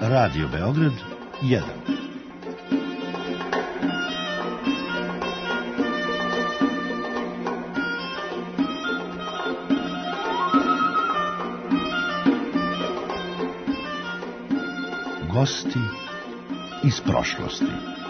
Radio Beograd 1. Gosti iz prošlosti.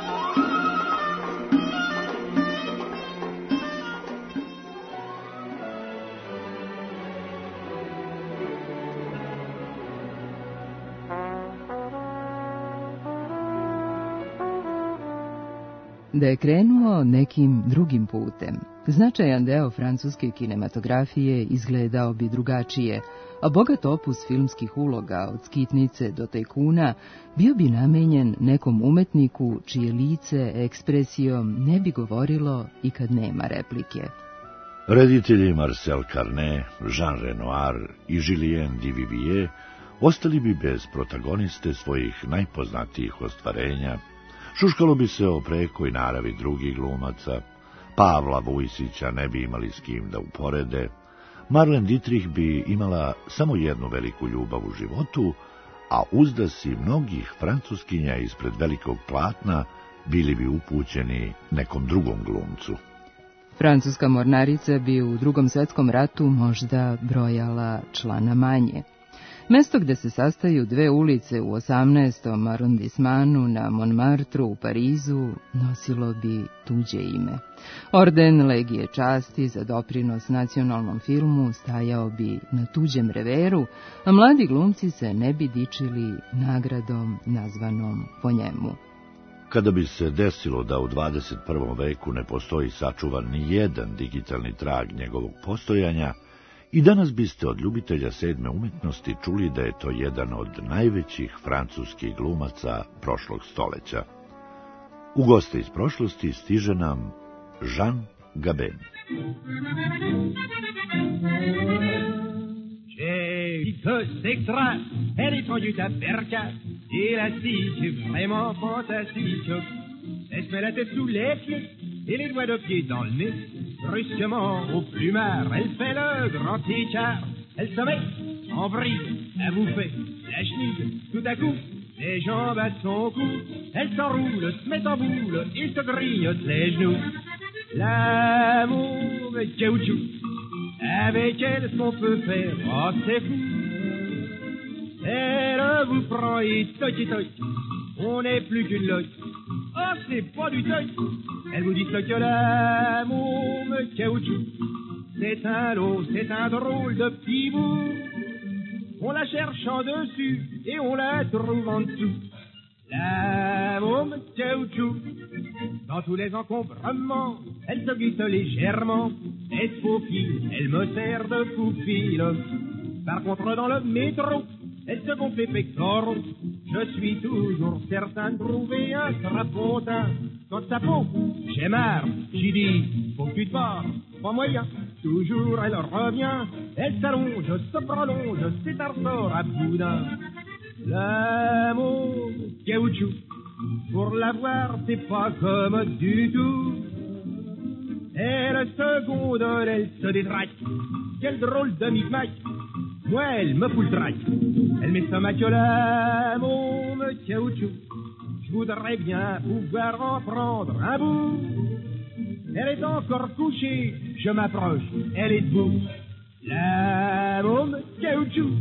Da je krenuo nekim drugim putem, značajan deo francuske kinematografije izgledao bi drugačije, a bogat opus filmskih uloga od skitnice do tajkuna bio bi namenjen nekom umetniku čije lice ekspresijom ne bi govorilo i kad nema replike. Reditelji Marcel Carné, Jean Renoir i Julien Duvivier ostali bi bez protagoniste svojih najpoznatijih ostvarenja. Šuškalo bi se o prekoj naravi drugih glumaca, Pavla Vujsića ne bi imali s kim da uporede, Marlene Dietrich bi imala samo jednu veliku ljubav u životu, a uzdasi mnogih francuskinja ispred velikog platna bili bi upućeni nekom drugom glumcu. Francuska mornarica bi u Drugom svetskom ratu možda brojala člana manje. Mesto gde se sastaju dve ulice u 18. arondismanu na Montmartru u Parizu nosilo bi tuđe ime. Orden Legije časti za doprinos nacionalnom filmu stajao bi na tuđem reveru, a mladi glumci se ne bi dičili nagradom nazvanom po njemu. Kada bi se desilo da u 21. veku ne postoji sačuvan ni jedan digitalni trag njegovog postojanja, i danas biste od ljubitelja sedme umetnosti čuli da je to jedan od najvećih francuskih glumaca prošlog stoleća. U goste iz prošlosti stiže nam Jean Gabin. C'est extra, elle est tendue à perca, élastique, vraiment fantastique. Elle se met la tête sous les pieds et les doigts de pied dans le nez. Brusquement, au plumard, elle fait le grand écart. Elle se met en vrille à bouffer la chenille. Tout à coup, les jambes à son cou. Elle s'enroule, se met en boule et se grignote les genoux. L'amour de caoutchouc, avec elle, ce qu'on peut faire, oh c'est fou. Elle vous prend et toc, on n'est plus qu'une loque. Oh, c'est pas du toc. Elle vous dit que l'amour me caoutchouc. C'est un lot, c'est un drôle de petit bout. On la cherche en dessus et on la trouve en dessous. L'amour me caoutchouc. Dans tous les encombrements, elle se glisse légèrement. Elle se faufile, elle me sert de poupille. Par contre, dans le métro, elle se gonfle les pectoraux. Je suis toujours certain de trouver un strapontin. Quand ça peau, j'ai marre, j'y dis, faut que tu te barres, pas moyen. Toujours elle revient, elle s'allonge, se prolonge, c'est un ressort à boudin. L'amour caoutchouc, pour l'avoir c'est pas comme du tout. Elle se gondole, elle se détraque, quel drôle de micmac. Moi, elle me fout le trac. Elle m'estomac que l'amour me caoutchouc. Je voudrais bien pouvoir en prendre un bout. Elle est encore couchée, je m'approche, elle est debout. L'amour me caoutchouc.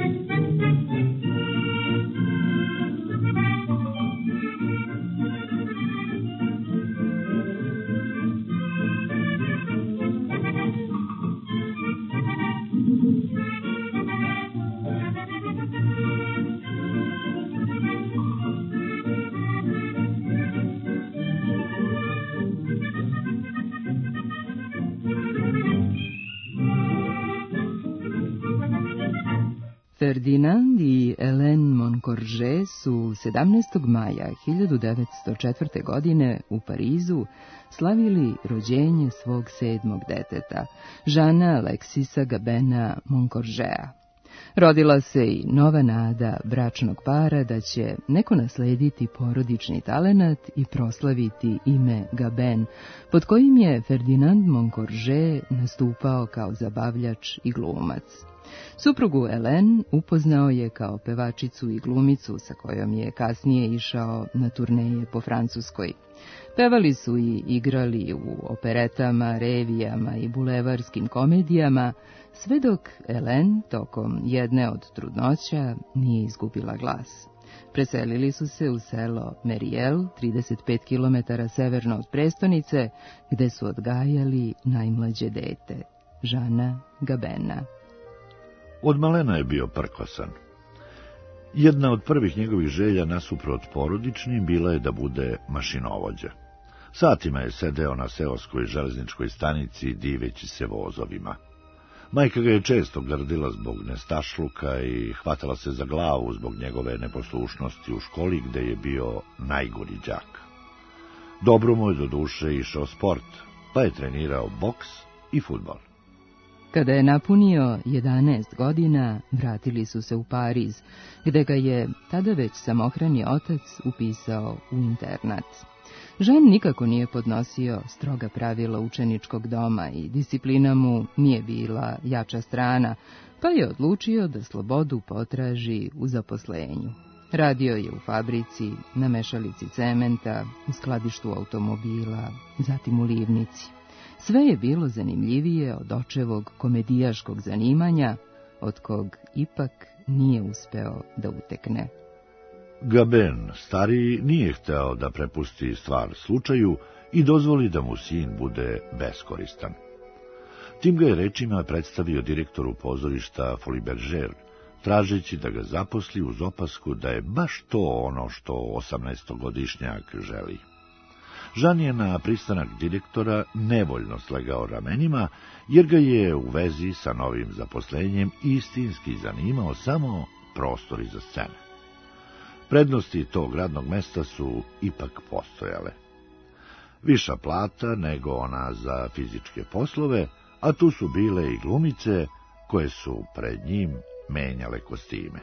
Ferdinand i Hélène Moncorgé su 17. maja 1904. godine u Parizu slavili rođenje svog 7. deteta, Jeana Alexisa Gabena Moncorgéa. Rodila se i nova nada bračnog para da će neko naslediti porodični talenat i proslaviti ime Gaben, pod kojim je Ferdinand Moncorgé nastupao kao zabavljač i glumac. Suprugu Hélène upoznao je kao pevačicu i glumicu sa kojom je kasnije išao na turneje po Francuskoj. Pevali su i igrali u operetama, revijama i bulevarskim komedijama, sve dok Hélène tokom jedne od trudnoća nije izgubila glas. Preselili su se u selo Meriel, 35 km severno od prestonice, gde su odgajali najmlađe dete, Jeana Gabena. Od malena je bio prkosan. Jedna od prvih njegovih želja nasuprot porodičnim bila je da bude mašinovođa. Satima je sedeo na seoskoj železničkoj stanici diveći se vozovima. Majka ga je često grdila zbog nestašluka i hvatala se za glavu zbog njegove neposlušnosti u školi gde je bio najgori đak. Dobro mu je do duše išao sport, pa je trenirao boks i fudbal. Kada je napunio 11 godina, vratili su se u Pariz, gde ga je tada već samohrani otac upisao u internat. Jean nikako nije podnosio stroga pravila učeničkog doma i disciplina mu nije bila jača strana, pa je odlučio da slobodu potraži u zaposlenju. Radio je u fabrici, na mešalici cementa, u skladištu automobila, zatim u livnici. Sve je bilo zanimljivije od očevog komedijaškog zanimanja, od kog ipak nije uspeo da utekne. Gaben, stariji, nije hteo da prepusti stvar slučaju i dozvoli da mu sin bude beskoristan. Tim ga je rečima predstavio direktoru pozorišta Folies Bergère, tražeći da ga zaposli uz opasku da je baš to ono što 18-godišnjak želi. Jean je na pristanak direktora nevoljno slegao ramenima, jer ga je u vezi sa novim zaposlenjem istinski zanimao samo prostori za scene. Prednosti tog radnog mesta su ipak postojale. Viša plata nego ona za fizičke poslove, a tu su bile i glumice koje su pred njim menjale kostime.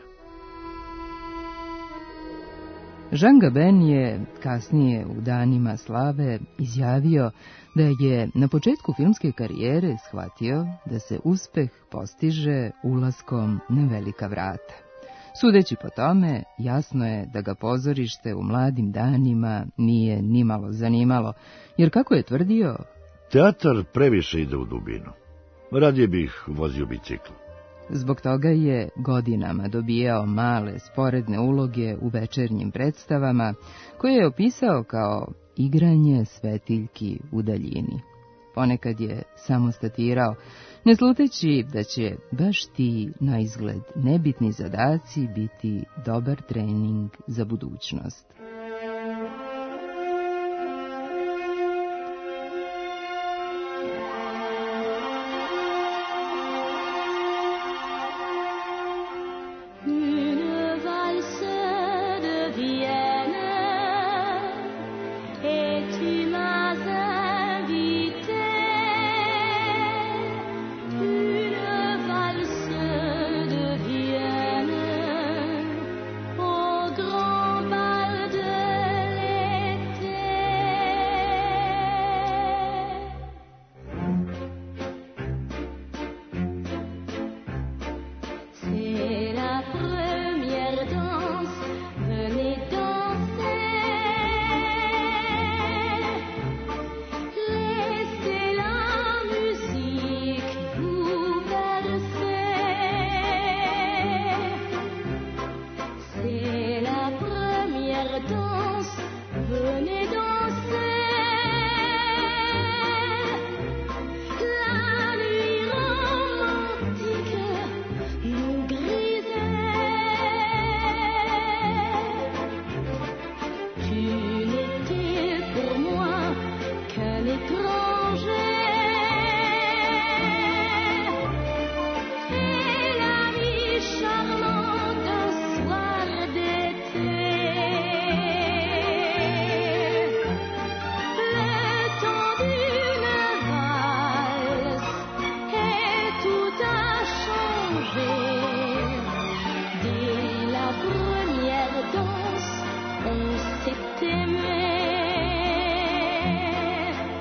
Jean Gabin je kasnije u danima slave izjavio da je na početku filmske karijere shvatio da se uspeh postiže ulaskom na velika vrata. Sudeći po tome, jasno je da ga pozorište u mladim danima nije nimalo zanimalo, jer kako je tvrdio, teatar previše ide u dubinu. Radije bih vozio bicikl. Zbog toga je godinama dobijao male sporedne uloge u večernjim predstavama, koje je opisao kao igranje svetiljki u daljini. Ponekad je samo statirao, ne sluteći da će baš ti na izgled nebitni zadaci biti dobar trening za budućnost.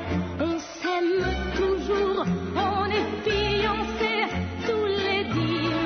On est fiancés tous les 10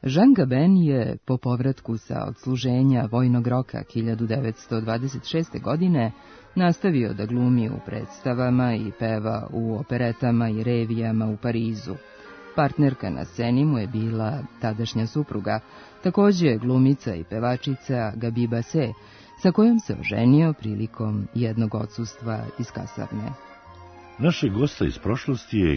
Jean Gabin je po povratku sa odsluženja vojnog roka 1926. godine nastavio da glumi u predstavama i peva u operetama i revijama u Parizu. Partnerka na sceni mu je bila tadašnja supruga, takođe glumica i pevačica Gabi Basse, sa kojom se oženio prilikom jednog odsustva iz kasarne. Našeg gosta iz prošlosti je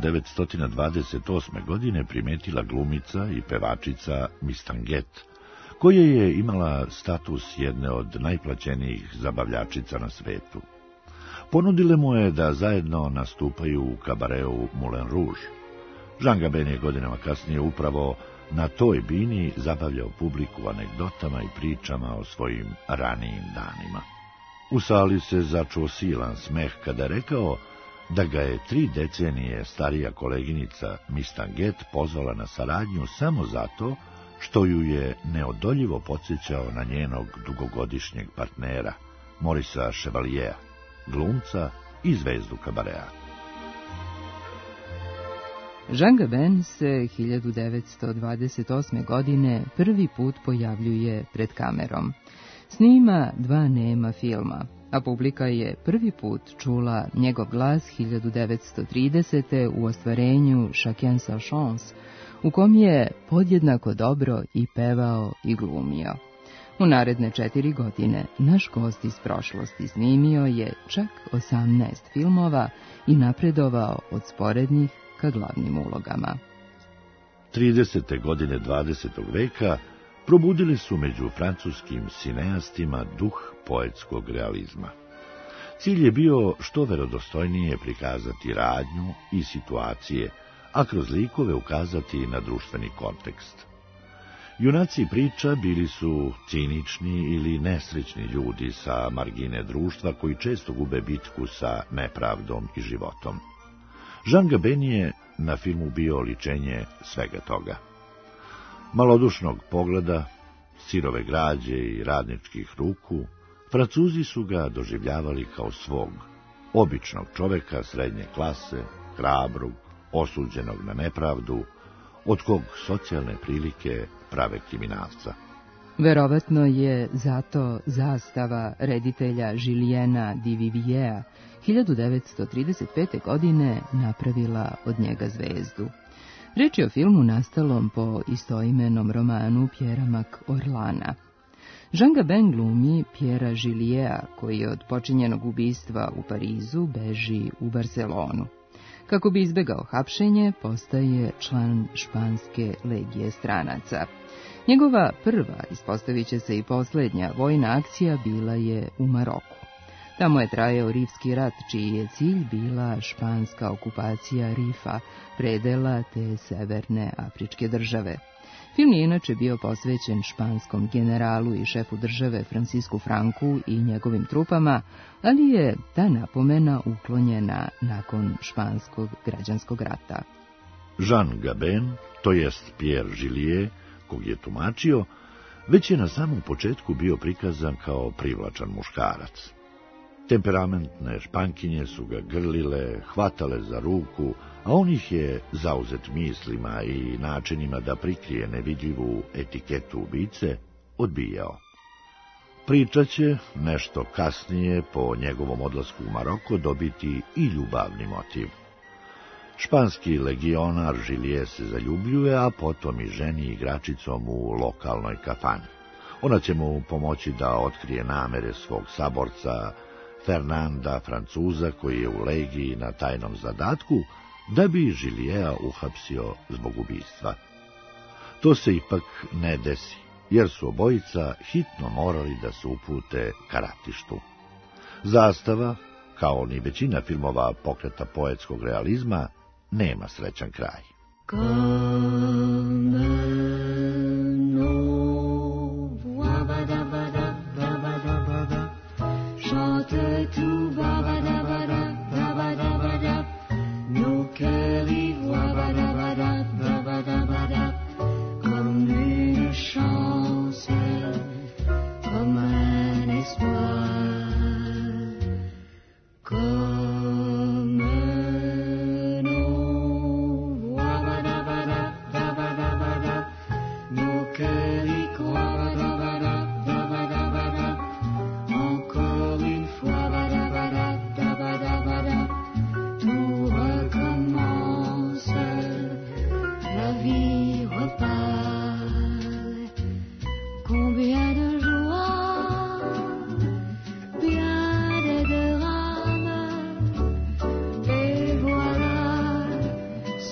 1928. godine primetila glumica i pevačica Miss Tanguette, koja je imala status jedne od najplaćenijih zabavljačica na svetu. Ponudile mu je da zajedno nastupaju u kabareu Moulin Rouge. Jean Gabin je godinama kasnije upravo na toj bini zabavljao publiku anegdotama i pričama o svojim ranijim danima. U sali se začuo silan smeh kada je rekao da ga je 3 decenije starija koleginica Miss Tanguette pozvala na saradnju samo zato što ju je neodoljivo podsjećao na njenog dugogodišnjeg partnera, Maurice Chevaliera, glumca i zvezdu kabarea. Jean Gabin se 1928. godine prvi put pojavljuje pred kamerom. Snima 2 nema filma, a publika je prvi put čula njegov glas 1930. u ostvarenju Chacun sa chance, u kom je podjednako dobro i pevao i glumio. U naredne 4 godine naš gost iz prošlosti snimio je čak 18 filmova i napredovao od sporednih ka glavnim ulogama. 30. godine 20. veka probudili su među francuskim sineastima duh poetskog realizma. Cilj je bio što verodostojnije prikazati radnju i situacije, a kroz likove ukazati na društveni kontekst. Junaci priča bili su cinični ili nesrećni ljudi sa margine društva koji često gube bitku sa nepravdom i životom. Jean Gabin je na filmu bio oličenje svega toga. Malodušnog pogleda, sirove građe i radničkih ruku, Francuzi su ga doživljavali kao svog, običnog čoveka srednje klase, hrabrog, osuđenog na nepravdu, od kog socijalne prilike prave kriminalca. Verovatno je zato zastava reditelja Juliena Duviviera 1935. godine napravila od njega zvezdu. Reč je o filmu nastalom po istoimenom romanu Pierre Mac Orlana. Jean Gabin glumi Pierre Juliea, koji od počinjenog ubistva u Parizu beži u Barcelonu. Kako bi izbegao hapšenje, postaje član španske legije stranaca. Njegova prva, ispostavit će se i poslednja, vojna akcija bila je u Maroku. Tamo je trajao Rifski rat, čiji je cilj bila španska okupacija Rifa, predela te severne afričke države. Film je inače bio posvećen španskom generalu i šefu države Francisku Franku i njegovim trupama, ali je ta napomena uklonjena nakon španskog građanskog rata. Jean Gabin, to jest Pierre Juliet, kog je tumačio, već je na samom početku bio prikazan kao privlačan muškarac. Temperamentne špankinje su ga grlile, hvatale za ruku, a on ih je, zauzet mislima i načinima da prikrije nevidljivu etiketu ubice, odbijao. Priča će nešto kasnije po njegovom odlasku u Maroko dobiti i ljubavni motiv. Španski legionar Juliet se zaljubljuje, a potom i ženi igračicom u lokalnoj kafani. Ona će mu pomoći da otkrije namere svog saborca Fernanda Francuza, koji je u legiji na tajnom zadatku, da bi Julieta uhapsio zbog ubistva. To se ipak ne desi, jer su obojica hitno morali da se upute ka ratištu. Zastava, kao ni većina filmova pokreta poetskog realizma, nema srećan kraj.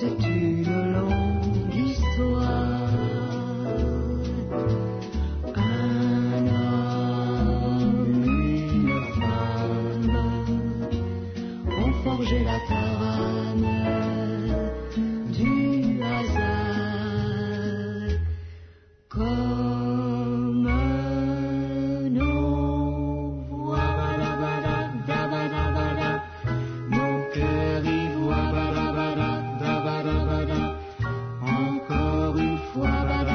c'est une longue histoire. Un homme, une femme ont forgé la caravane du hasard. Comme nos voix, nos cœurs y voient, encore une fois,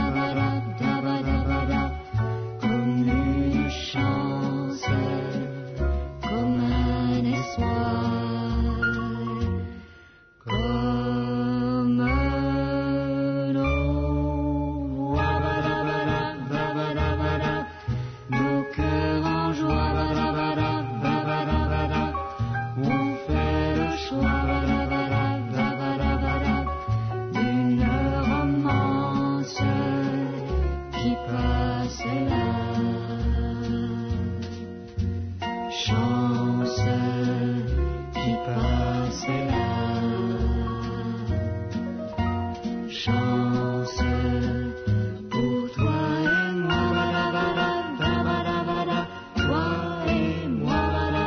comme une chance, comme un espoir, comme nos voix, nos cœurs en joie, on fait le choix d'une romance qui passe là. Chance qui passe là. Chance pour toi et moi, toi et moi,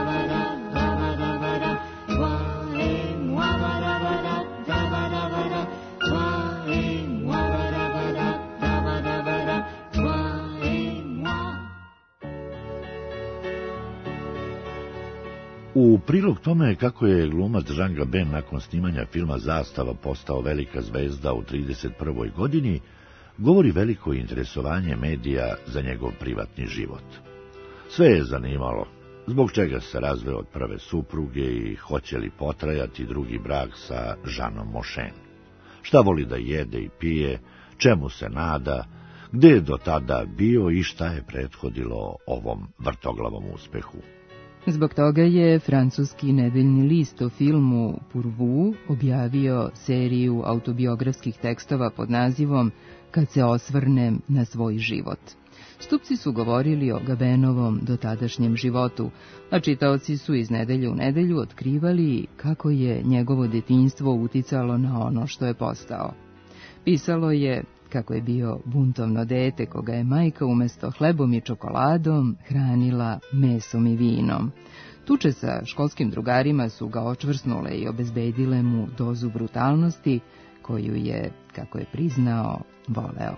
toi et moi, toi et moi, toi et moi. U prilog tome kako je glumac Jean Gabin nakon snimanja filma Zastava postao velika zvezda u 31. godini, govori veliko interesovanje medija za njegov privatni život. Sve je zanimalo, zbog čega se razveo od prve supruge i hoće li potrajati drugi brak sa Jeanom Mošen. Šta voli da jede i pije, čemu se nada, gde je do tada bio i šta je prethodilo ovom vrtoglavom uspehu. Zbog toga je francuski nedeljni list o filmu Pourvu objavio seriju autobiografskih tekstova pod nazivom Kad se osvrnem na svoj život. Stupci su govorili o Gabenovom dotadašnjem životu, a čitaoci su iz nedelje u nedelju otkrivali kako je njegovo detinjstvo uticalo na ono što je postao. Pisalo je kako je bio buntovno dete koga je majka umesto hlebom i čokoladom hranila mesom i vinom. Tuče sa školskim drugarima su ga očvrsnule i obezbedile mu dozu brutalnosti koju je, kako je priznao, voleo.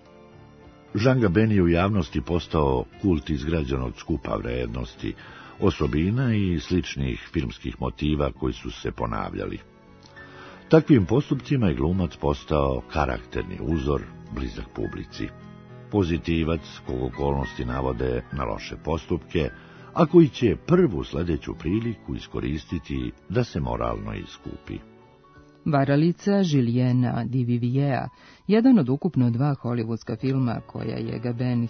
Jean Gabin je u javnosti postao kult izgrađen od skupa vrednosti, osobina i sličnih filmskih motiva koji su se ponavljali. Takvim postupcima je glumac postao karakterni uzor, blizak publici. Pozitivac kog okolnosti navode na loše postupke, a koji će prvu sledeću priliku iskoristiti da se moralno iskupi. Varalica Juliena Duviviera, jedan od ukupno 2 hollywoodska filma koja je Gabin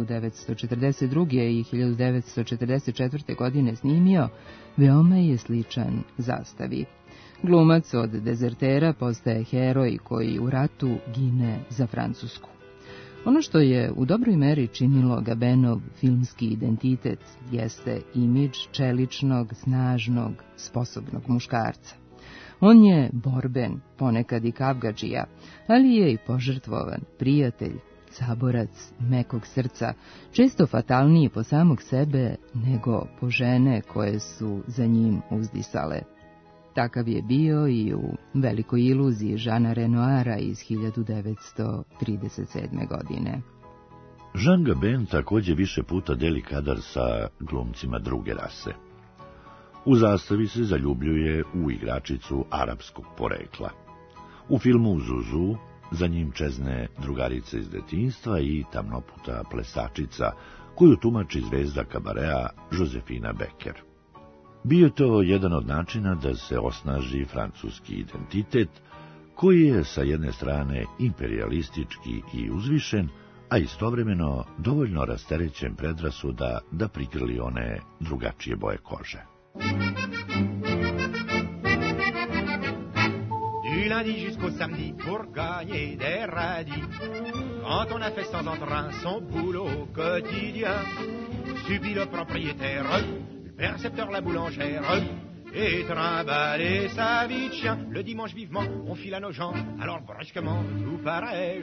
1942. i 1944. godine snimio, veoma je sličan Zastavi. Glumac od dezertera postaje heroj koji u ratu gine za Francusku. Ono što je u dobroj meri činilo Gabenov filmski identitet jeste imidž čeličnog, snažnog, sposobnog muškarca. On je borben, ponekad i kavgadžija, ali je i požrtvovan, prijatelj, saborac, mekog srca, često fatalniji po samog sebe nego po žene koje su za njim uzdisale. Takav je bio i u Velikoj iluziji Jeana Renoira iz 1937. godine. Jean Gabin također više puta deli kadar sa glumcima druge rase. U Zastavi se zaljubljuje u igračicu arapskog porekla. U filmu Zuzu za njim čezne drugarica iz detinjstva i tamnoputa plesačica koju tumači zvezda kabarea Josefina Becker. Bio to jedan od načina da se osnaži francuski identitet, koji je sa jedne strane imperialistički i uzvišen, a istovremeno dovoljno rasterećen predrasuda da prigrli one drugačije boje kože. Du lundi jusqu'au samedi pour gagner des radis. Quand on a fait sans entrain son boulot quotidien, subit le propriétaire, le percepteur la boulangère, et trimballer sa vie de chien. Le dimanche vivement, on file à nos gens, alors brusquement, tout paraît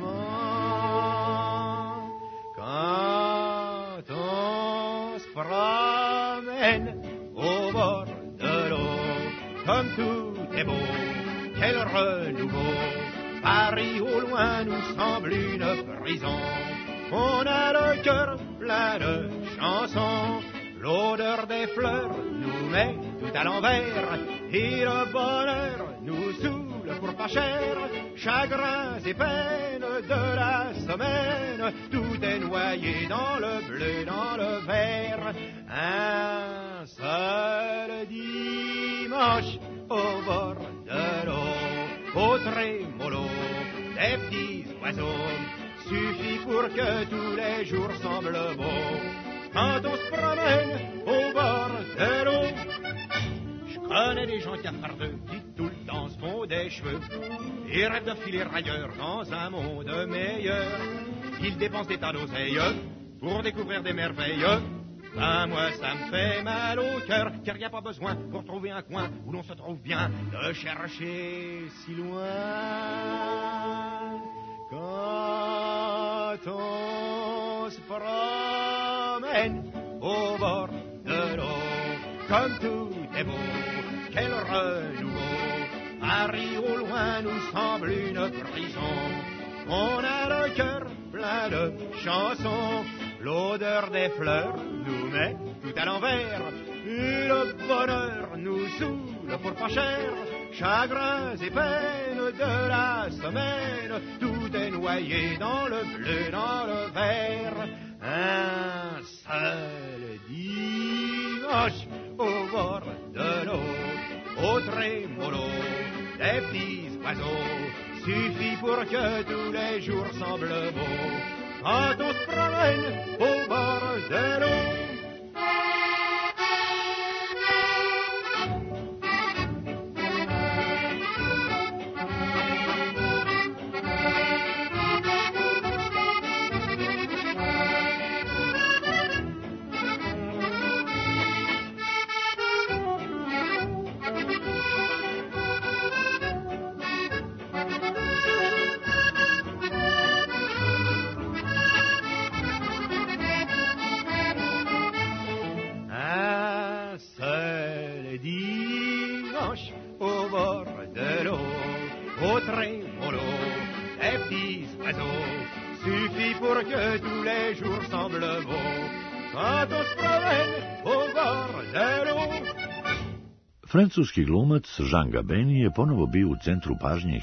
charmant. Quand on se promène au bord de l'eau, comme tout est beau, quel renouveau. Paris au loin nous semble une prison. On a le cœur plein de chansons. L'odeur des fleurs nous met tout à l'envers. Et le bonheur nous saoule pour pas cher. Chagrins et peines de la semaine, tout est noyé dans le bleu, dans le vert. Un seul dimanche au bord de l'eau, au trémolo des petits oiseaux, suffit pour que tous les jours semblent beaux. Quand on se promène au bord de l'eau, je connais des gens cafardeux qui tout le temps se font des cheveux et rêvent de filer ailleurs dans un monde meilleur. Ils dépensent des tas d'oseilles pour découvrir des merveilles. Ben moi ça me fait mal au cœur, car y a pas besoin pour trouver un coin où l'on se trouve bien de chercher si loin. Quand on se promène au bord de l'eau, comme tout est beau, quel renouveau. Paris au loin nous semble une prison. On a le cœur plein de chansons. L'odeur des fleurs nous met tout à l'envers. Et le bonheur nous saoule pour pas cher. Chagrins et peines de la semaine, tout est noyé dans le bleu, dans le vert. Un seul dimanche au bord de l'eau, au trémolo des petits oiseaux, suffit pour que tous les jours semblent beaux. Quand on se promène au bord de l'eau. Francuski glumac Jean Gabin je ponovo bio u centru pažnje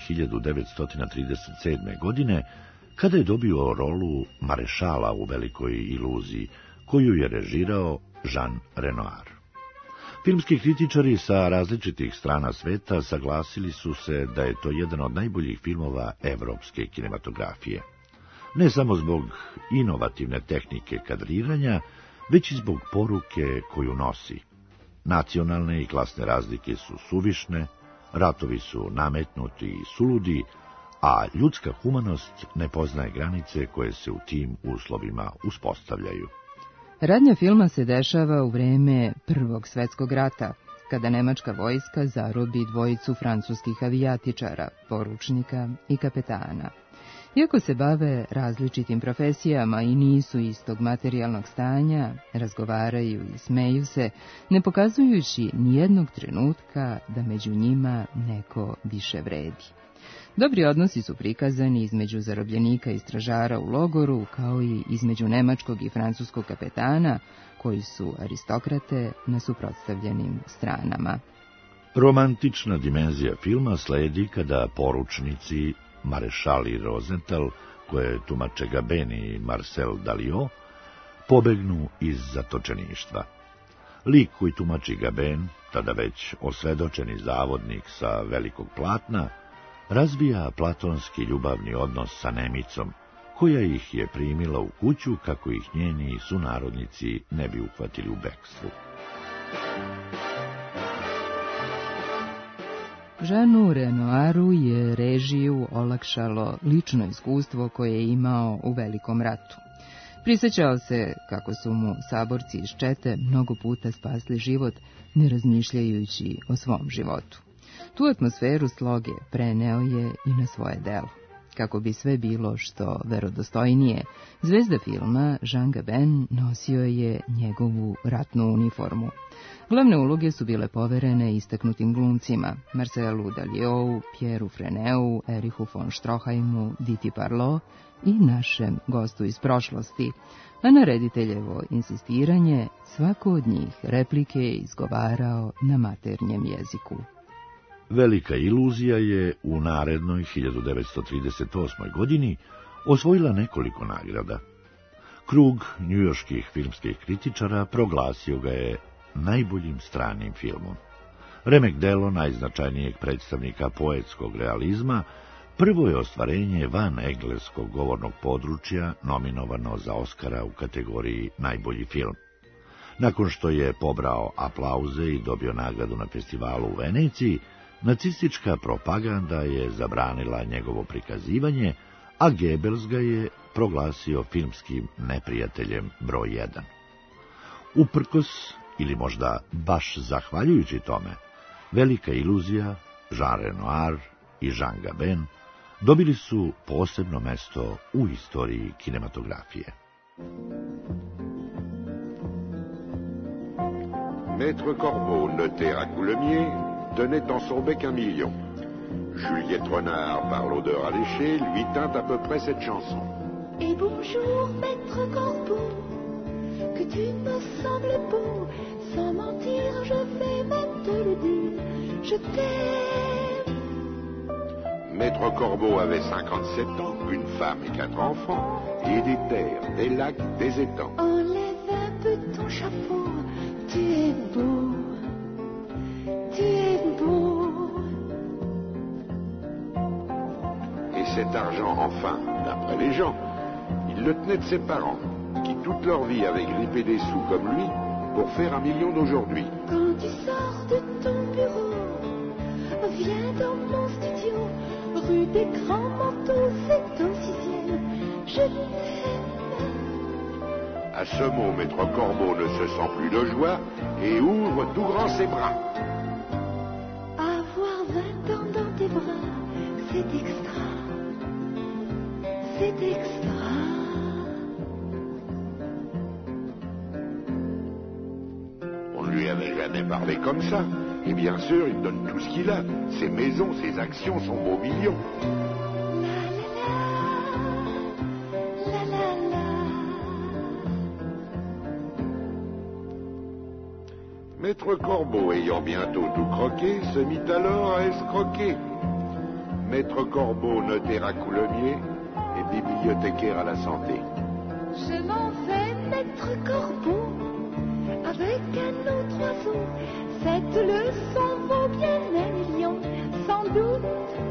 1937. godine, kada je dobio rolu marešala u Velikoj iluziji, koju je režirao Jean Renoir. Filmski kritičari sa različitih strana sveta saglasili su se da je to jedan od najboljih filmova evropske kinematografije. Ne samo zbog inovativne tehnike kadriranja, već i zbog poruke koju nosi. Nacionalne i klasne razlike su suvišne, ratovi su nametnuti i suludi, a ljudska humanost ne poznaje granice koje se u tim uslovima uspostavljaju. Radnja filma se dešava u vreme Prvog svjetskog rata, kada nemačka vojska zarobi dvojicu francuskih avijatičara, poručnika i kapetana. Iako se bave različitim profesijama i nisu istog materijalnog stanja, razgovaraju i smeju se, ne pokazujući nijednog trenutka da među njima neko više vredi. Dobri odnosi su prikazani između zarobljenika i stražara u logoru, kao i između nemačkog i francuskog kapetana, koji su aristokrate na suprotstavljenim stranama. Romantična dimenzija filma sledi kada poručnici Marešal i Rosenthal, koje tumače Gabin i Marcel Dalio, pobegnu iz zatočeništva. Lik koji tumači Gabin, tada već osvedočeni zavodnik sa velikog platna, razvija platonski ljubavni odnos sa Nemicom, koja ih je primila u kuću kako ih njeni sunarodnici ne bi uhvatili u bekstvu. Jeanu Renoiru je režiju olakšalo lično iskustvo koje je imao u Velikom ratu. Prisjećao se kako su mu saborci iz čete mnogo puta spasli život, ne razmišljajući o svom životu. Tu atmosferu sloge preneo je i na svoje delo. Kako bi sve bilo što verodostojnije, zvezda filma Jean Gabin nosio je njegovu ratnu uniformu. Glavne uloge su bile poverene istaknutim glumcima Marcelu Daliotu, Pierreu Freneu, Erichu von Stroheimu, Diti Parlot i našem gostu iz prošlosti, a na rediteljevo insistiranje svako od njih replike je izgovarao na maternjem jeziku. Velika iluzija je u narednoj 1938. godini osvojila nekoliko nagrada. Krug njujorških filmskih kritičara proglasio ga je najboljim stranim filmom. Remek delo najznačajnijeg predstavnika poetskog realizma prvo je ostvarenje van engleskog govornog područja nominovano za Oskara u kategoriji najbolji film. Nakon što je pobrao aplauze i dobio nagradu na festivalu u Veneciji, nacistička propaganda je zabranila njegovo prikazivanje, a Goebbels ga je proglasio filmskim neprijateljem broj 1. Uprkos, ili možda baš zahvaljujući tome, Velika iluzija, Jean Renoir i Jean Gabin dobili su posebno mesto u istoriji kinematografije. Maître Corbeau, notaire à Coulommiers, tenait dans son bec 1 million. Juliette Renard, par l'odeur alléchée, lui tint à peu près cette chanson. Et bonjour, maître Corbeau, que tu me sembles beau. Sans mentir, je vais même te le dire, je t'aime. Maître Corbeau avait 57 ans, une femme et 4 enfants, et des terres, des lacs, des étangs. Enlève un peu ton chapeau, tu es beau, tu es beau. Et cet argent, enfin, d'après les gens, il le tenait de ses parents, qui toute leur vie avaient grippé des sous comme lui pour faire 1 million d'aujourd'hui. Quand tu sors de ton bureau, viens dans mon studio, rue des Grands Manteaux, c'est au 6e, je t'aime. À ce mot, Maître Corbeau ne se sent plus de joie et ouvre tout grand ses bras. Avoir 20 ans dans tes bras, c'est extra, c'est extra. On ne lui avait jamais parlé comme ça. Et bien sûr, il donne tout ce qu'il a. Ses maisons, ses actions, son beau million. La la la, la la la. Maître Corbeau, ayant bientôt tout croqué, se mit alors à escroquer. Maître Corbeau, notaire à Coulommiers et bibliothécaire à la santé. Je m'en vais, maître Corbeau, avec un autre oiseau. Cette leçon vaut bien 1 million, sans doute.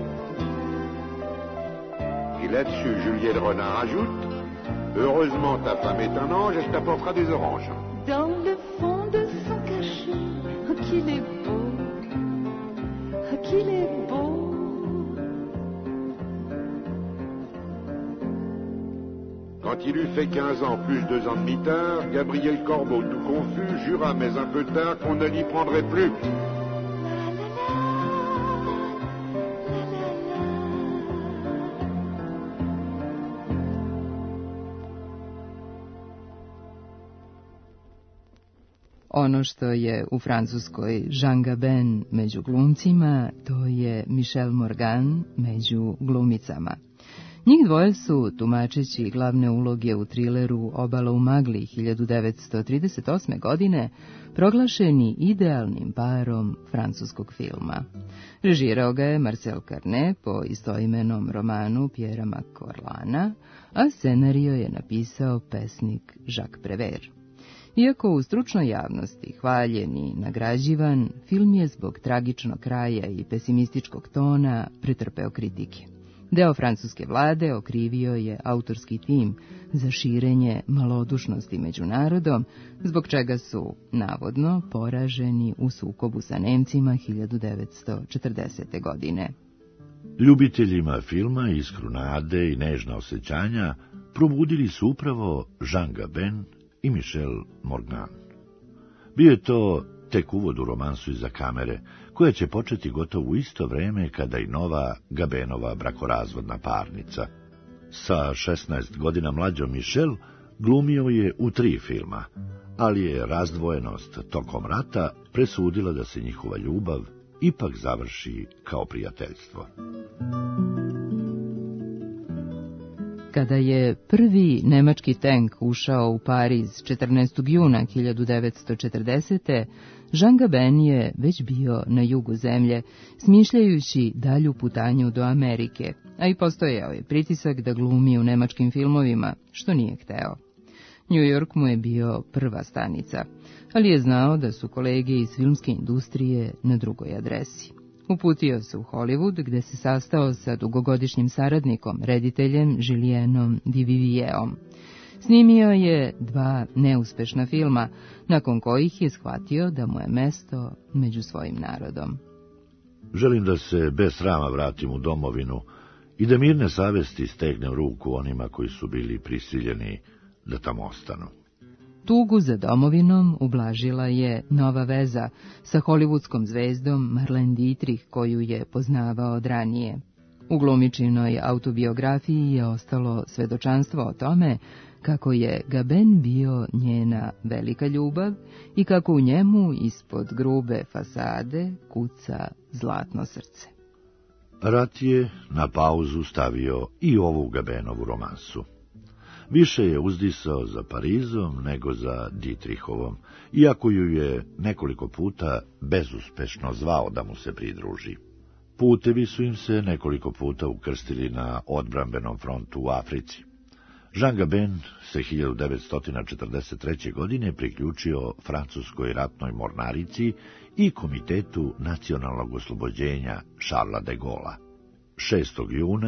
Et là-dessus, Juliette Renard ajoute: heureusement, ta femme est un ange, elle t'apportera des oranges. Dans le fond de son cachot, oh qu'il est beau, oh qu'il est beau. Quand il eut fait 15 ans plus 2 ans demi tard, Gabriel Corbeau, tout confus, jura, mais un peu tard, qu'on ne l'y prendrait plus. Ono što je u Francuskoj Jean Gabin među glumcima, to je Michel Morgan među glumicama. Njih dvoje su, tumačeći glavne uloge u trileru Obala u magli 1938. godine, proglašeni idealnim parom francuskog filma. Režirao ga je Marcel Carné po istoimenom romanu Pierre Corlana, a scenario je napisao pesnik Jacques Prévert. Iako u stručnoj javnosti hvaljen i nagrađivan, film je zbog tragičnog kraja i pesimističkog tona pretrpeo kritike. Deo francuske vlade okrivio je autorski tim za širenje malodušnosti među narodom, zbog čega su, navodno, poraženi u sukobu sa Nemcima 1940. godine. Ljubiteljima filma iskru nade i nežna osjećanja probudili su upravo Jean Gabin i Michel Morgan. Bio je to tek uvod u romansu iza kamere, koja će početi gotovo u isto vreme kada i nova Gabinova brakorazvodna parnica. Sa 16 godina mlađom Michel glumio je u 3 filma, ali je razdvojenost tokom rata presudila da se njihova ljubav ipak završi kao prijateljstvo. Kada je prvi nemački tank ušao u Pariz 14. juna 1940. Jean Gabin je već bio na jugu zemlje, smišljajući dalju putanju do Amerike, a i postojao je pritisak da glumi u nemačkim filmovima, što nije hteo. New York mu je bio prva stanica, ali je znao da su kolege iz filmske industrije na drugoj adresi. Uputio se u Hollywood, gde se sastao sa dugogodišnjim saradnikom, rediteljem Julienom Duvivierom. Snimio je 2 neuspešna filma, nakon kojih je shvatio da mu je mesto među svojim narodom. Želim da se bez srama vratim u domovinu i da mirne savesti stegnem ruku onima koji su bili prisiljeni da tamo ostanu. Tugu za domovinom ublažila je nova veza sa hollywoodskom zvezdom Marlene Dietrich, koju je poznavao od ranije. U glumičinoj autobiografiji je ostalo svedočanstvo o tome kako je Gabin bio njena velika ljubav i kako u njemu ispod grube fasade kuca zlatno srce. Rat je na pauzu stavio i ovu Gabinovu romansu. Više je uzdisao za Parizom nego za Dietrichovom, iako ju je nekoliko puta bezuspešno zvao da mu se pridruži. Putevi su im se nekoliko puta ukrstili na odbrambenom frontu u Africi. Jean Gabin se 1943. godine priključio francuskoj ratnoj mornarici i Komitetu nacionalnog oslobođenja Charlesa de Gaulle'a. 6. juna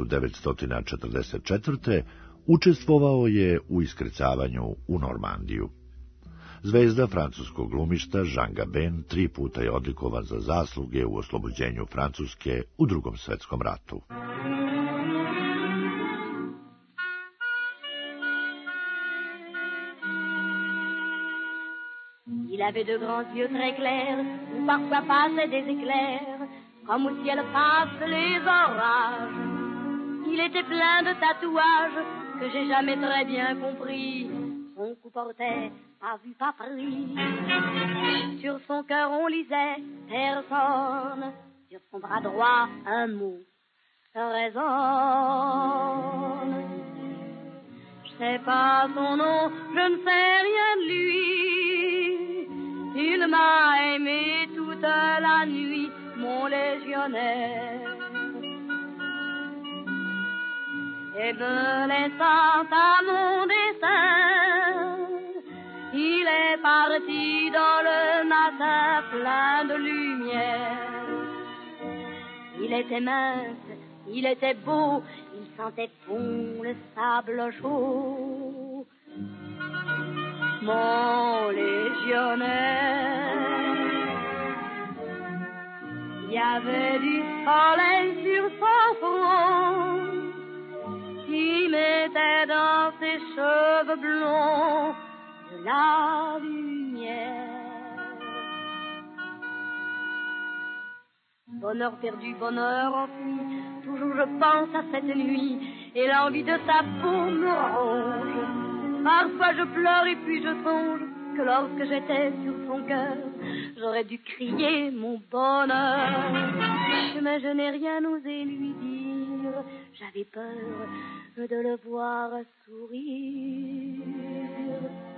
1944. učestvovao je u iskrcavanju u Normandiju. Zvezda francuskog glumišta Jean Gabin 3 puta je odlikovan za zasluge u oslobođenju Francuske u Drugom svetskom ratu. Il avait de grands yeux très clairs, où parfois passaient des éclairs, comme au ciel passent les orages. Il était plein de tatouages que j'ai jamais très bien compris. Son cou portait pas vu, pas pris. Sur son cœur on lisait personne. Sur son bras droit un mot résonne. Je sais pas son nom, je ne sais rien de lui. Il m'a aimé toute la nuit, mon légionnaire. Et me laissant à mon destin, il est parti dans le matin plein de lumière. Il était mince, il était beau, il sentait bon le sable chaud. Mon légionnaire, il y avait du soleil sur son front, qui mettait dans ses cheveux blonds de la lumière. Bonheur perdu, bonheur enfui, toujours je pense à cette nuit, et l'envie de sa peau me ronge. Parfois je pleure et puis je songe que lorsque j'étais sur son cœur, j'aurais dû crier mon bonheur. Mais je n'ai rien osé lui dire, j'avais peur de le voir sourire.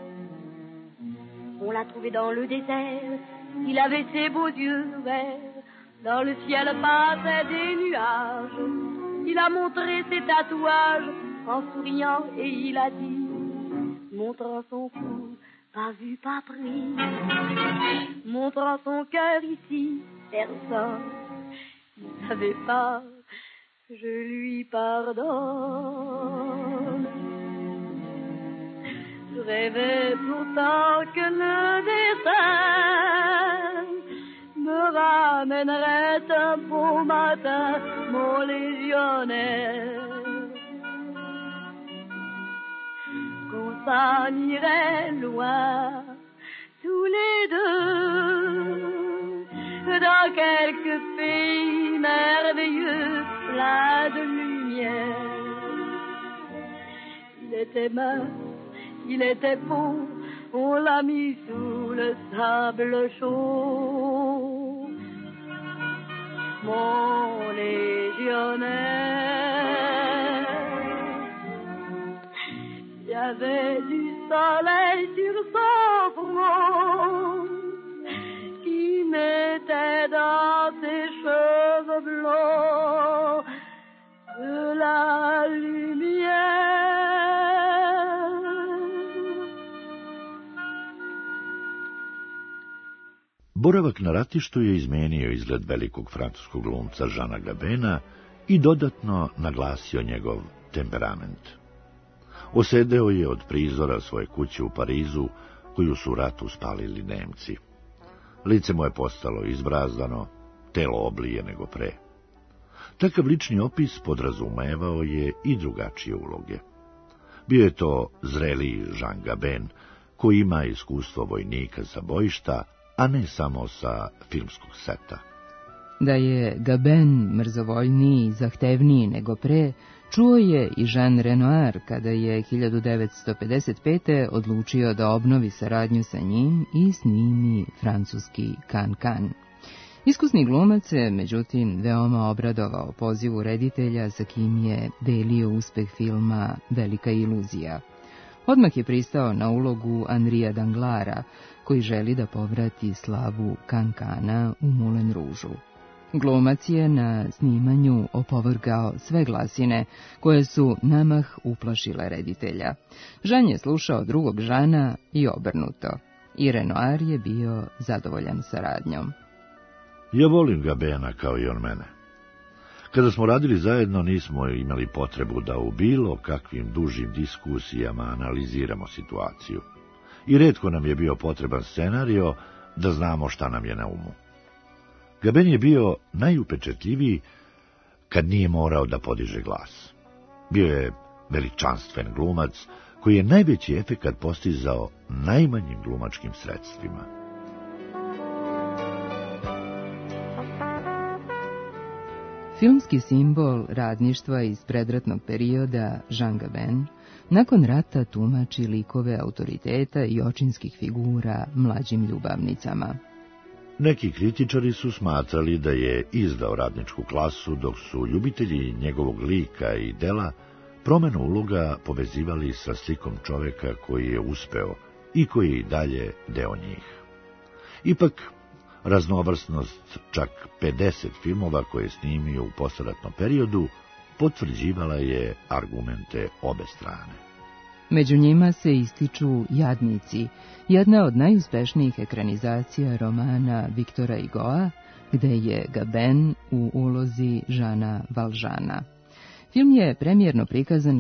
On l'a trouvé dans le désert, il avait ses beaux yeux ouverts, dans le ciel passaient des nuages. Il a montré ses tatouages en souriant et il a dit, montrant son cou, pas vu, pas pris, montrant son cœur ici, personne ne savait pas, je lui pardonne. Je rêvais pourtant que le destin me ramènerait un beau matin, mon légionnaire. s'en irait loin, tous les deux, dans quelques pays merveilleux, plein de lumière. Il était mince, il était beau, on l'a mis sous le sable chaud. Mon légionnaire, il y avait du soleil sur son front, qui mettait dans ses cheveux blonds de la lumière. Boravak na ratištu je izmenio izgled velikog francuskog glumca Jeana Gabena i dodatno naglasio njegov temperament. Osedeo je od prizora svoje kuće u Parizu, koju su u ratu spalili Nemci. Lice mu je postalo izbrazdano, telo oblije nego pre. Takav lični opis podrazumevao je i drugačije uloge. Bio je to zreliji Jean Gabin, koji ima iskustvo vojnika sa bojišta, a ne samo sa filmskog seta. Da je Gabin mrzovoljniji i zahtevniji nego pre, čuo je i Jean Renoir kada je 1955. odlučio da obnovi saradnju sa njim i snimi francuski Can-Can. Iskusni glumac se, međutim, veoma obradovao pozivu reditelja sa kim je delio uspeh filma Velika iluzija. Odmah je pristao na ulogu Henria Danglara, koji želi da povrati slavu Can-Cana u Moulin Rouge-u. Glumac je na snimanju opovrgao sve glasine koje su namah uplašile reditelja. Jean je slušao drugog Jeana i obrnuto. I Renoir je bio zadovoljan saradnjom. Ja volim Gabena kao i on mene. Kada smo radili zajedno, nismo imali potrebu da u bilo kakvim dužim diskusijama analiziramo situaciju. I retko nam je bio potreban scenario da znamo šta nam je na umu. Gabin je bio najupečetljiviji kad nije morao da podiže glas. Bio je veličanstven glumac koji je najveći efekat postizao najmanjim glumačkim sredstvima. Filmski simbol radništva iz predratnog perioda, Jean Gabin, nakon rata tumači likove autoriteta i očinskih figura mlađim ljubavnicama. Neki kritičari su smatrali da je izdao radničku klasu, dok su ljubitelji njegovog lika i dela promenu uloga povezivali sa slikom čoveka koji je uspeo i koji je i dalje deo njih. Ipak, raznovrsnost čak 50 filmova koje je snimio u posleratnom periodu potvrđivala je argumente obe strane. Među njima se ističu Jadnici, jedna od najuspešnijih ekranizacija romana Viktora Hugoa, gde je Gabin u ulozi Jeana Valjeana. Film je premijerno prikazan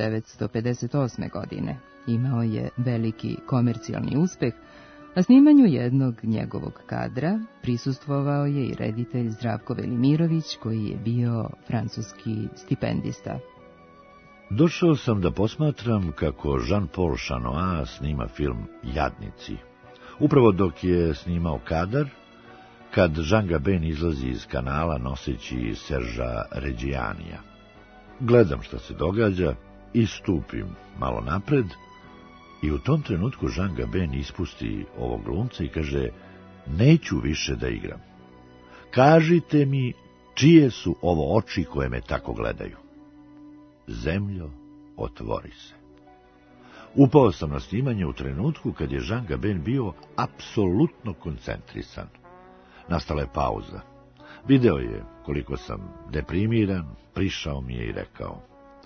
1958. godine. Imao je veliki komercijalni uspeh, a snimanju jednog njegovog kadra prisustvovao je i reditelj Zdravko Velimirović, koji je bio francuski stipendista. Došao sam da posmatram kako Jean-Paul Chanois snima film Jadnici. Upravo dok je snimao kadar, kad Jean Gabin izlazi iz kanala noseći Serža Reggianija. Gledam šta se događa i stupim malo napred i u tom trenutku Jean Gabin ispusti ovog glumca i kaže: neću više da igram. Kažite mi čije su ovo oči koje me tako gledaju. Zemljo, otvori se. Upao sam na snimanje u trenutku kad je Jean Gabin bio apsolutno koncentrisan. Nastala je pauza. Video je koliko sam deprimiran, prišao mi je i rekao: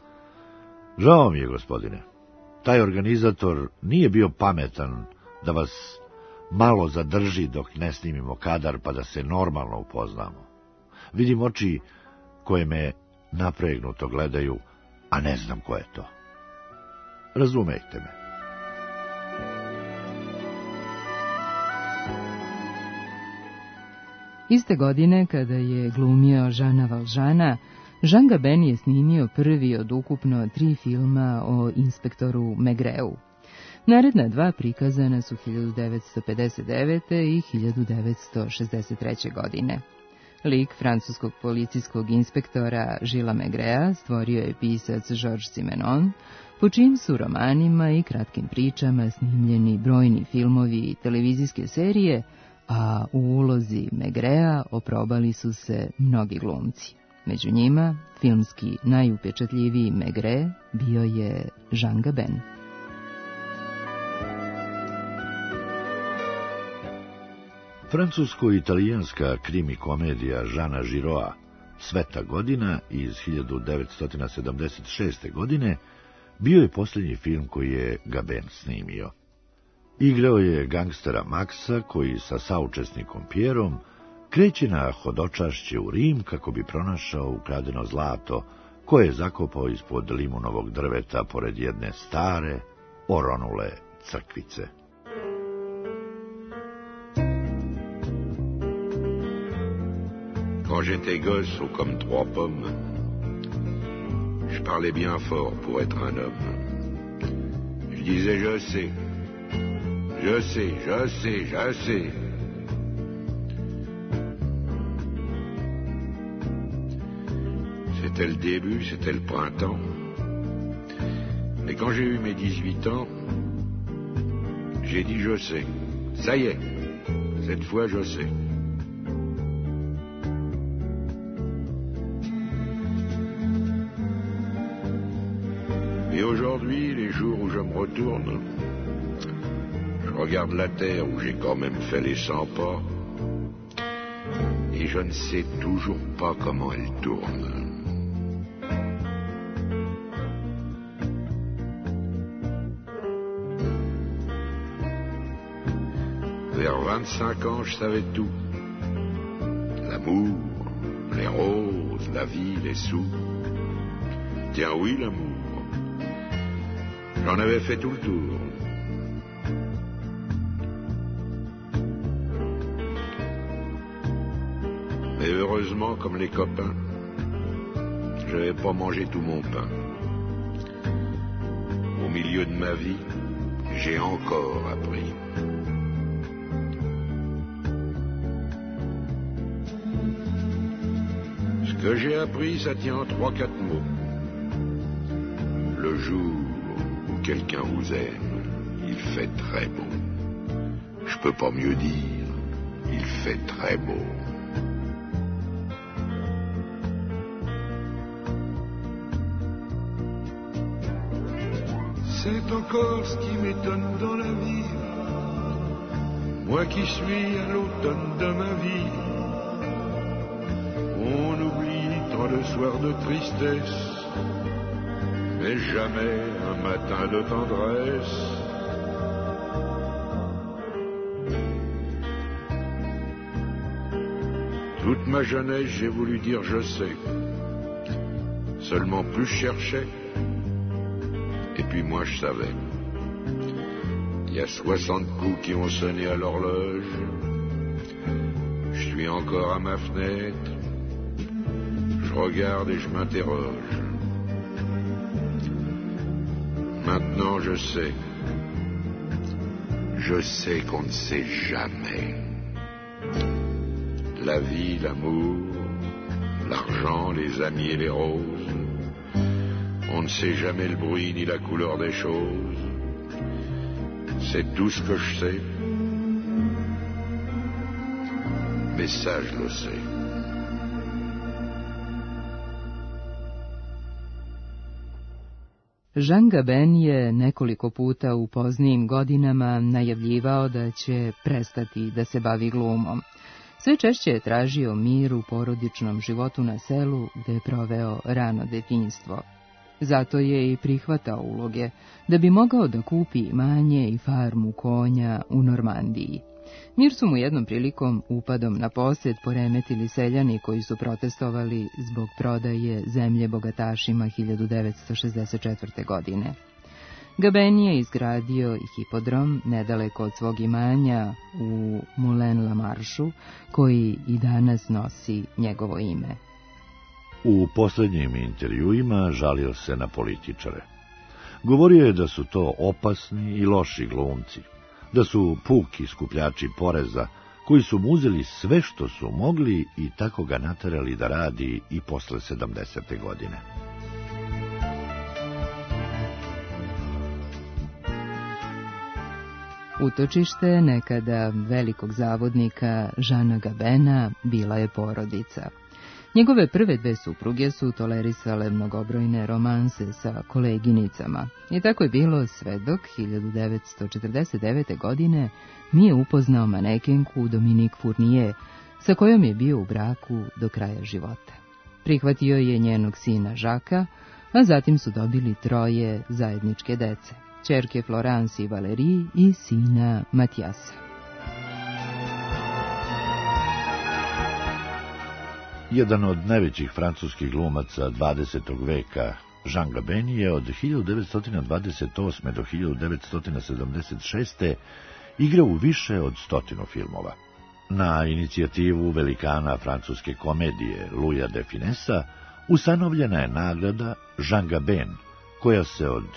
žao mi je, gospodine, taj organizator nije bio pametan da vas malo zadrži dok ne snimimo kadar pa da se normalno upoznamo. Vidim oči koje me napregnuto gledaju, a ne znam ko je to. Razumejte me. Iste godine, kada je glumio Jeana Valjeana, Jean Gabin je snimio prvi od ukupno 3 filma o inspektoru Maigreu. Naredna dva prikazana su 1959. i 1963. godine. Lik francuskog policijskog inspektora Gilesa Maigrea stvorio je pisac Georges Simenon, po čijim su romanima i kratkim pričama snimljeni brojni filmovi i televizijske serije, a u ulozi Maigrea oprobali su se mnogi glumci. Među njima, filmski najupečatljiviji Maigre bio je Jean Gabin. Francusko-italijanska krimi komedija Žana Giroa Sveta godina iz 1976. godine bio je posljednji film koji je Gabin snimio. Igrao je gangstera Maxa koji sa saučesnikom Pierom kreće na hodočašće u Rim kako bi pronašao ukradeno zlato koje je zakopao ispod limunovog drveta pored jedne stare, oronule crkvice. Quand j'étais gosse, haut comme 3 pommes, je parlais bien fort pour être un homme. Je disais je sais, je sais, je sais, je sais. C'était le début, c'était le printemps. Et quand j'ai eu mes 18 ans, j'ai dit je sais. Ça y est, cette fois je sais. Et aujourd'hui, les jours où je me retourne, je regarde la terre où j'ai quand même fait les 100 pas, et je ne sais toujours pas comment elle tourne. Vers 25 ans, je savais tout. L'amour, les roses, la vie, les sous. Tiens oui, l'amour. J'en avais fait tout le tour. Mais heureusement, comme les copains, je n'avais pas mangé tout mon pain. Au milieu de ma vie, j'ai encore appris. Ce que j'ai appris, ça tient en 3-4 mots. Le jour quelqu'un vous aime, il fait très beau. Je peux pas mieux dire, il fait très beau. C'est encore ce qui m'étonne dans la vie. Moi qui suis à l'automne de ma vie. On oublie tant de soirs de tristesse, mais jamais un matin de tendresse. Toute ma jeunesse, j'ai voulu dire je sais. Seulement plus je cherchais, et puis moi je savais. Il y a 60 coups qui ont sonné à l'horloge. Je suis encore à ma fenêtre. Je regarde et je m'interroge. Maintenant je sais qu'on ne sait jamais. La vie, l'amour, l'argent, les amis et les roses, on ne sait jamais le bruit ni la couleur des choses. C'est tout ce que je sais, mais ça je le sais. Jean Gabin je nekoliko puta u poznijim godinama najavljivao da će prestati da se bavi glumom. Sve češće je tražio mir u porodičnom životu na selu gde je proveo rano detinjstvo. Zato je i prihvatao uloge da bi mogao da kupi imanje i farmu konja u Normandiji. Mir su mu jednom prilikom upadom na posjed poremetili seljani koji su protestovali zbog prodaje zemlje bogatašima 1964. godine. Gabin je izgradio i hipodrom nedaleko od svog imanja u Moulin-la-Marchu, koji i danas nosi njegovo ime. U posljednjim intervjuima žalio se na političare. Govorio je da su to opasni i loši glumci, da su puki skupljači poreza, koji su mu uzeli sve što su mogli i tako ga naterali da radi i posle 70. godine. Utočište nekada velikog zavodnika Žana Gabena bila je porodica. Njegove prve dve supruge su tolerisale mnogobrojne romanse sa koleginicama i tako je bilo sve dok 1949. godine nije upoznao manekenku Dominique Fournier, sa kojom je bio u braku do kraja života. Prihvatio je njenog sina Žaka, a zatim su dobili troje zajedničke dece, ćerke Florence i Valérie i sina Matijasa. Jedan od najvećih francuskih glumaca 20. veka, Jean Gabin, je od 1928. do 1976. igrao u više od 100 filmova. Na inicijativu velikana francuske komedije Louisa de Funesa ustanovljena je nagrada Jean Gabin, koja se od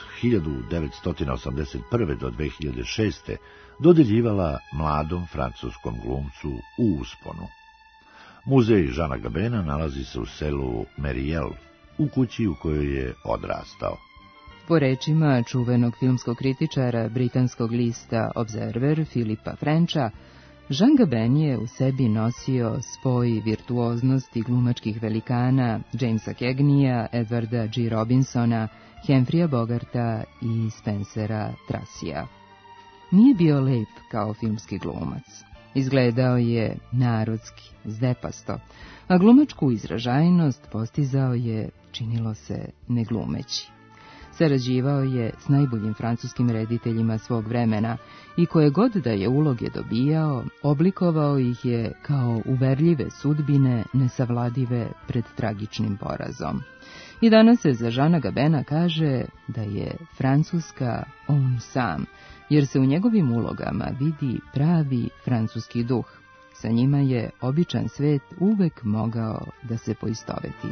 1981. do 2006. dodeljivala mladom francuskom glumcu u usponu. Muzej Žana Gabena nalazi se u selu Meriel, u kući u kojoj je odrastao. Po rečima čuvenog filmskog kritičara britanskog lista Observer Philippa Frencha, Jean Gabin je u sebi nosio spoj virtuoznosti glumačkih velikana Jamesa Cagneya, Edwarda G. Robinsona, Humphreya Bogarta i Spencera Tracya. Nije bio lep kao filmski glumac. Izgledao je narodski, zdepasto, a glumačku izražajnost postizao je, činilo se, ne glumeći. Sarađivao je s najboljim francuskim rediteljima svog vremena i koje god da je uloge dobijao, oblikovao ih je kao uverljive sudbine nesavladive pred tragičnim porazom. I danas se za Žana Gabena kaže da je Francuska on sam, jer se u njegovim ulogama vidi pravi francuski duh. Sa njima je običan svet uvek mogao da se poistoveti.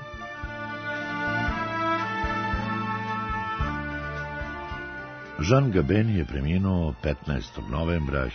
Jean Gabin je preminuo 15. novembra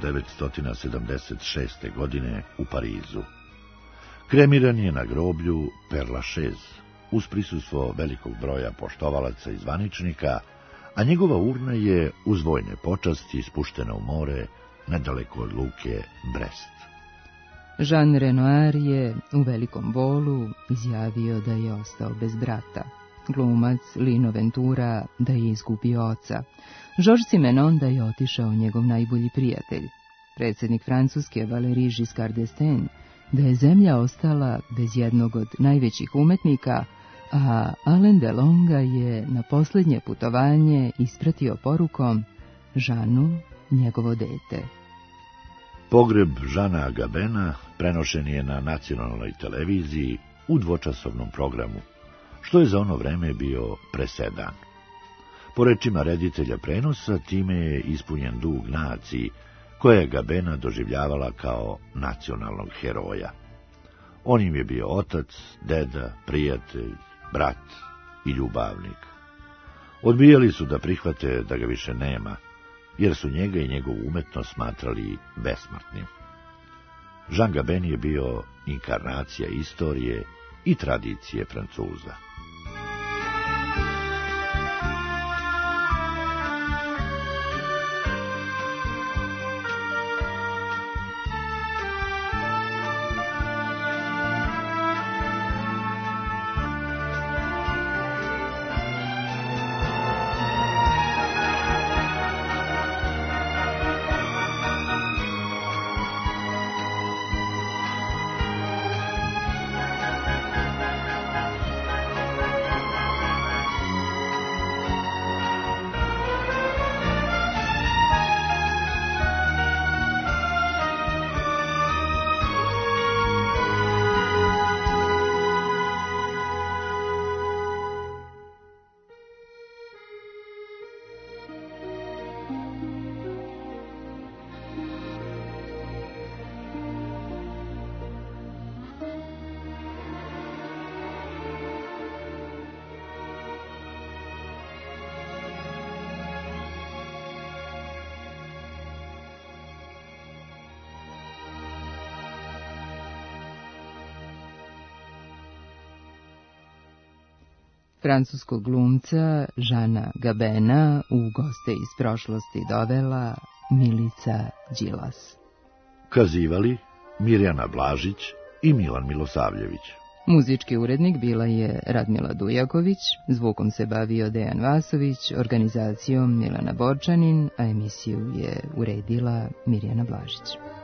1976. godine u Parizu. Kremiran je na groblju Père Lachaise, uz prisustvo velikog broja poštovalaca i zvaničnika, a njegova urna je uz vojne počasti spuštena u more nedaleko od luke Brest. Jean Renoir je u velikom bolu izjavio da je ostao bez brata. Glumac Lino Ventura da je izgubio oca. Georges Simenon da je otišao njegov najbolji prijatelj. Predsjednik Francuske Valéry Giscard d'Estaing da je zemlja ostala bez jednog od najvećih umetnika, a Alain Delonga je na posljednje putovanje ispratio porukom Žanu, njegovo dete. Pogreb Žana Gabena prenošen je na nacionalnoj televiziji u dvočasovnom programu, što je za ono vreme bio presedan. Po rečima reditelja prenosa, time je ispunjen dug naciji, koja je Gabena doživljavala kao nacionalnog heroja. On im je bio otac, deda, prijatelj, brat i ljubavnik. Odbijali su da prihvate da ga više nema, jer su njega i njegovu umetnost smatrali besmrtnim. Jean Gabin je bio inkarnacija istorije i tradicije Francuza. francuskog glumca Žana Gabena u Goste iz prošlosti dovela Milica Đilas. Kazivali Mirjana Blažić i Milan Milosavljević. Muzički urednik bila je Radmila Dujaković, zvukom se bavio Dejan Vasović, organizacijom Milana Borčanin, a emisiju je uredila Mirjana Blažić.